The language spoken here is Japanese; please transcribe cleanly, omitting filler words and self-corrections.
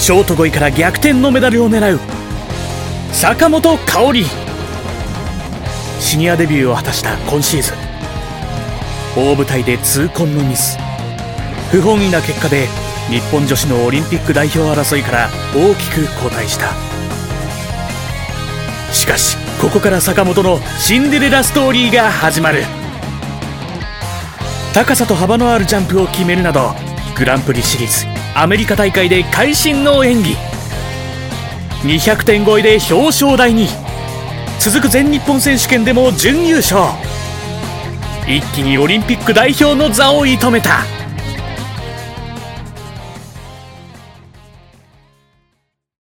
ショート5位から逆転のメダルを狙う坂本花織。シニアデビューを果たした今シーズン、大舞台で痛恨のミス、不本意な結果で日本女子のオリンピック代表争いから大きく後退した。しかしここから坂本のシンデレラストーリーが始まる。高さと幅のあるジャンプを決めるなど、グランプリシリーズアメリカ大会で会心の演技、200点超えで表彰台に。続く全日本選手権でも準優勝。一気にオリンピック代表の座を射止めた。